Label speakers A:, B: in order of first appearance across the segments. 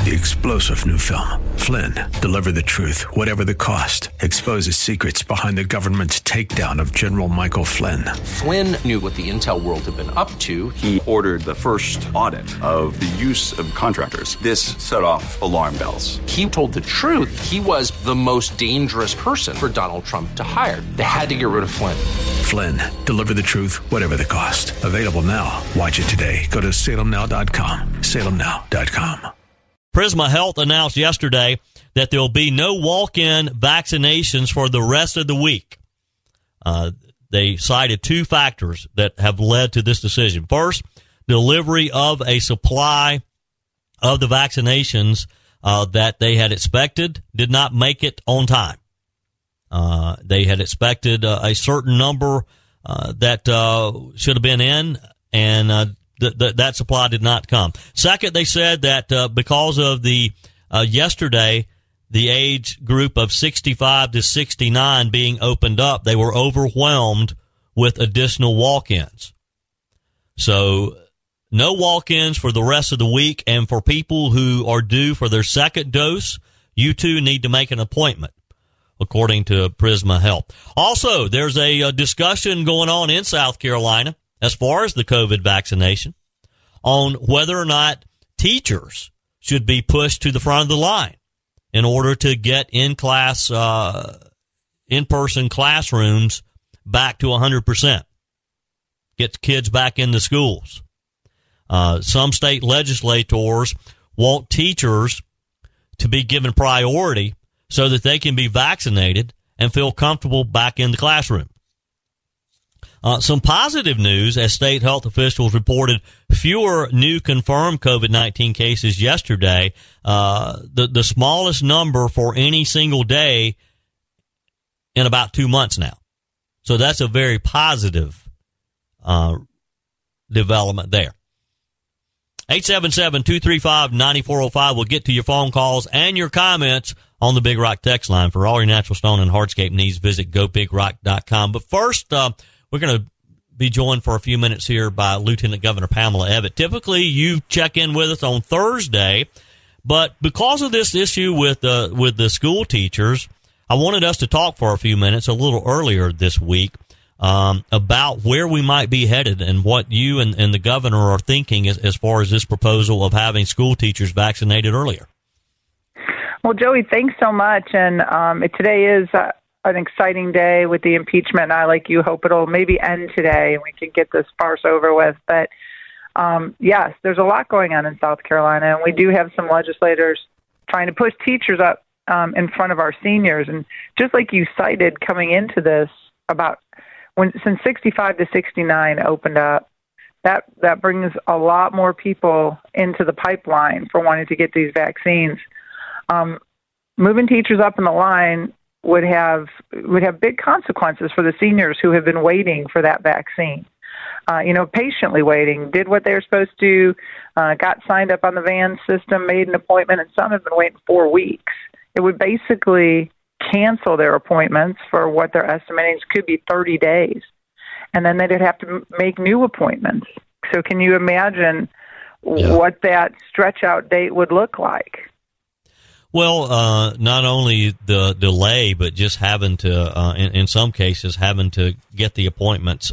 A: the explosive new film, Flynn, Deliver the Truth, Whatever the Cost, exposes secrets behind the government's takedown of General Michael Flynn.
B: Flynn knew what the intel world had been up to.
C: He ordered the first audit of the use of contractors. This set off alarm bells.
B: He told the truth. He was the most dangerous person for Donald Trump to hire. They had to get rid of Flynn.
A: Flynn, Deliver the Truth, Whatever the Cost. Available now. Watch it today. Go to salemnow.com. salemnow.com.
D: Prisma Health announced yesterday that there will be no walk-in vaccinations for the rest of the week. They cited two factors that have led to this decision. First, delivery of a supply of the vaccinations that they had expected did not make it on time. They had expected a certain number that should have been in, and that supply did not come. Second, they said that because of the yesterday, the age group of 65 to 69 being opened up, they were overwhelmed with additional walk-ins. So no walk-ins for the rest of the week, and for people who are due for their second dose, you too need to make an appointment, according to Prisma Health. Also, there's a discussion going on in South Carolina as far as the COVID vaccination on whether or not teachers should be pushed to the front of the line in order to get in-class, in-person classrooms back to 100%, get kids back into schools. Some state legislators want teachers to be given priority so that they can be vaccinated and feel comfortable back in the classroom. Some positive news, as state health officials reported fewer new confirmed COVID-19 cases yesterday, the smallest number for any single day in about 2 months now. So that's a very positive development there. 877-235-9405. We'll get to your phone calls and your comments on the Big Rock text line. For all your natural stone and hardscape needs, visit gobigrock.com. But first, we're going to be joined for a few minutes here by Lieutenant Governor Pamela Ebbett. Typically, you check in with us on Thursday, but because of this issue with the school teachers, I wanted us to talk for a few minutes a little earlier this week about where we might be headed and what you and the governor are thinking as far as this proposal of having school teachers vaccinated earlier.
E: Well, Joey, thanks so much. And today is an exciting day with the impeachment, and I, like you, hope it'll maybe end today and we can get this farce over with. But yes, there's a lot going on in South Carolina, and we do have some legislators trying to push teachers up in front of our seniors. And just like you cited coming into this, about since 65 to 69 opened up, that brings a lot more people into the pipeline for wanting to get these vaccines. Moving teachers up in the line would have big consequences for the seniors who have been waiting for that vaccine. Patiently waiting, did what they were supposed to, got signed up on the VAN system, made an appointment, and some have been waiting 4 weeks. It would basically cancel their appointments for what they're estimating could be 30 days. And then they'd have to make new appointments. So can you imagine what that stretch out date would look like?
D: Well, not only the delay, but just having to, in some cases, having to get the appointments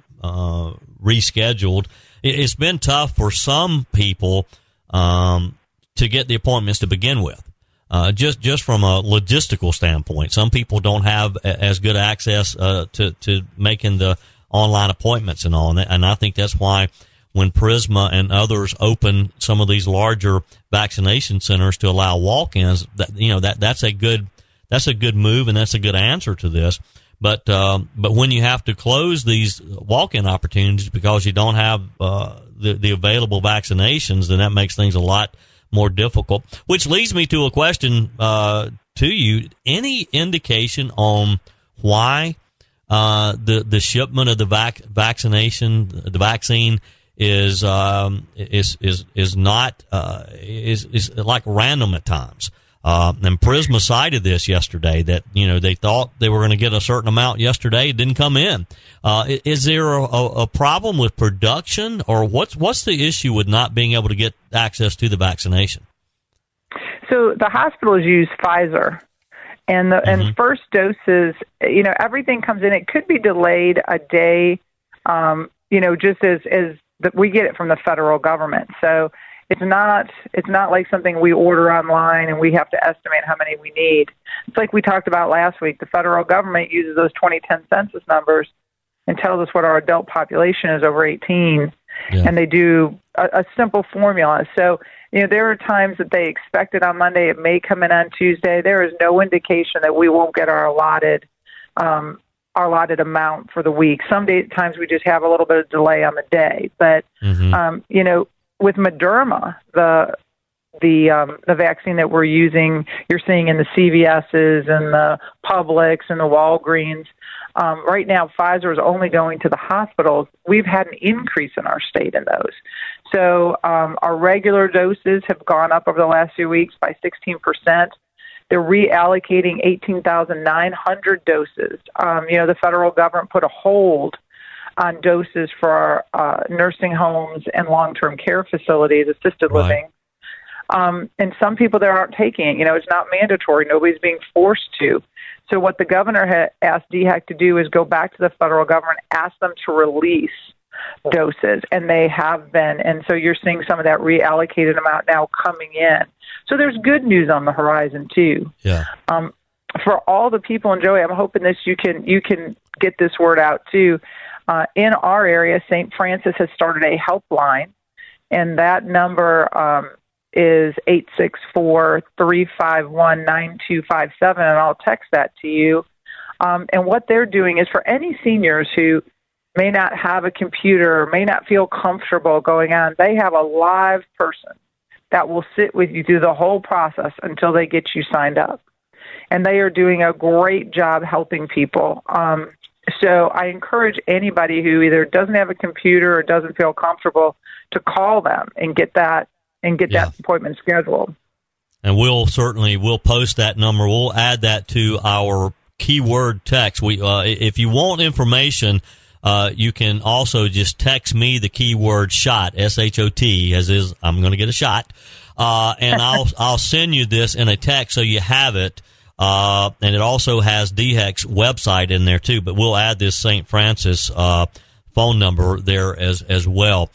D: rescheduled. It's been tough for some people to get the appointments to begin with. Just from a logistical standpoint, some people don't have as good access to making the online appointments and all, and I think that's why when Prisma and others open some of these larger vaccination centers to allow walk-ins, that's a good move and that's a good answer to this. But when you have to close these walk-in opportunities because you don't have the available vaccinations, then that makes things a lot more difficult. Which leads me to a question to you: any indication on why the shipment of the vaccine is not like random at times? And Prisma cited this yesterday that they thought they were going to get a certain amount yesterday. It didn't come in. Is there a problem with production, or what's the issue with not being able to get access to the vaccination?
E: So the hospitals use Pfizer, and and first doses, everything comes in. It could be delayed a day, just as we get it from the federal government. So it's not like something we order online and we have to estimate how many we need. It's like we talked about last week. The federal government uses those 2010 census numbers and tells us what our adult population is over 18, and they do a simple formula. So, there are times that they expect it on Monday. It may come in on Tuesday. There is no indication that we won't get our allotted amount for the week. Some times we just have a little bit of delay on the day. But, with Moderna, the vaccine that we're using, you're seeing in the CVS's and the Publix and the Walgreens. Right now, Pfizer is only going to the hospitals. We've had an increase in our state in those. So our regular doses have gone up over the last few weeks by 16%. They're reallocating 18,900 doses. The federal government put a hold on doses for nursing homes and long-term care facilities, assisted living. And some people there aren't taking it. It's not mandatory. Nobody's being forced to. So what the governor asked DHEC to do is go back to the federal government, ask them to release doses, and they have been. And so you're seeing some of that reallocated amount now coming in. So there's good news on the horizon too. Yeah. For all the people, and Joey, I'm hoping you can get this word out too. In our area, St. Francis has started a helpline, and that number is 864-351-9257, and I'll text that to you. And what they're doing is for any seniors who may not have a computer, may not feel comfortable going on, they have a live person that will sit with you through the whole process until they get you signed up. And they are doing a great job helping people. So I encourage anybody who either doesn't have a computer or doesn't feel comfortable to call them and get that appointment scheduled.
D: And we'll post that number. We'll add that to our keyword text. If you want information, you can also just text me the keyword SHOT, SHOT, as is I'm going to get a shot, and I'll send you this in a text so you have it. And it also has DHEC's website in there too, but we'll add this St. Francis phone number there as well.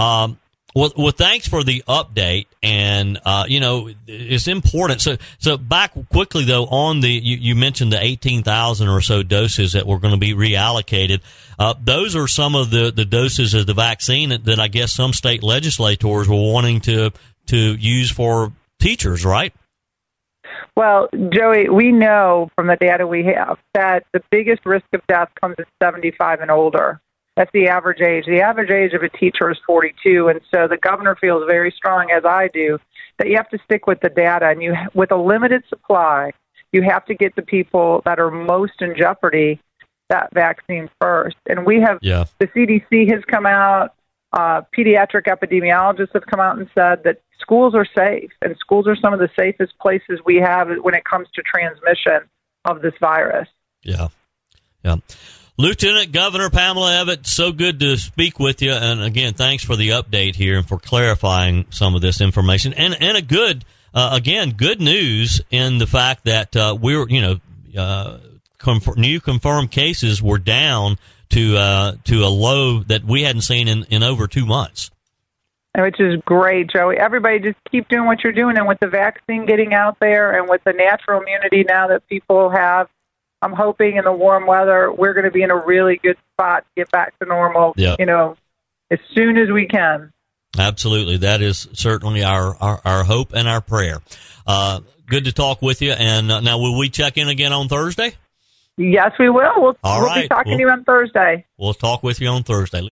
D: Well, thanks for the update, and it's important. So back quickly though on you mentioned the 18,000 or so doses that were going to be reallocated. Those are some of the doses of the vaccine that I guess some state legislators were wanting to use for teachers, right?
E: Well, Joey, we know from the data we have that the biggest risk of death comes at 75 and older. That's the average age. The average age of a teacher is 42, and so the governor feels very strong, as I do, that you have to stick with the data. And with a limited supply, you have to get the people that are most in jeopardy that vaccine first. And we have the CDC has come out, pediatric epidemiologists have come out and said that schools are safe, and schools are some of the safest places we have when it comes to transmission of this virus. Yeah. Lieutenant Governor Pamela Evette, so good to speak with you. And again, thanks for the update here and for clarifying some of this information. And a good news in the fact that new confirmed cases were down to a low that we hadn't seen in over 2 months. Which is great, Joey. Everybody just keep doing what you're doing. And with the vaccine getting out there and with the natural immunity now that people have, I'm hoping in the warm weather, we're going to be in a really good spot to get back to normal, as soon as we can. Absolutely. That is certainly our hope and our prayer. Good to talk with you. And now, will we check in again on Thursday? Yes, we will. We'll be talking to you on Thursday. We'll talk with you on Thursday.